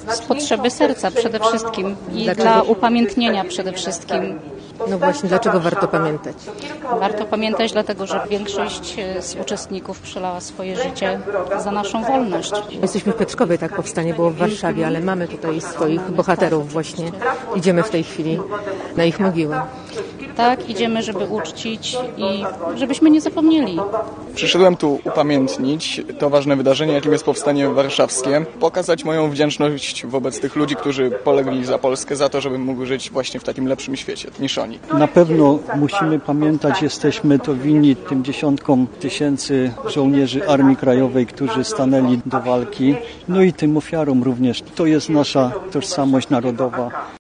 Z potrzeby serca przede wszystkim i dla upamiętnienia przede wszystkim. No właśnie, dlaczego warto pamiętać? Warto pamiętać dlatego, że większość z uczestników przelała swoje życie za naszą wolność. Jesteśmy w Piotrkowie, tak, powstanie było w Warszawie, ale mamy tutaj swoich bohaterów właśnie. Idziemy w tej chwili na ich mogiłę. Tak, idziemy, żeby uczcić i żebyśmy nie zapomnieli. Przyszedłem tu upamiętnić to ważne wydarzenie, jakim jest Powstanie Warszawskie, pokazać moją wdzięczność wobec tych ludzi, którzy polegli za Polskę, za to, żebym mógł żyć właśnie w takim lepszym świecie niż oni. Na pewno musimy pamiętać, jesteśmy to winni tym dziesiątkom tysięcy żołnierzy Armii Krajowej, którzy stanęli do walki, no i tym ofiarom również. To jest nasza tożsamość narodowa.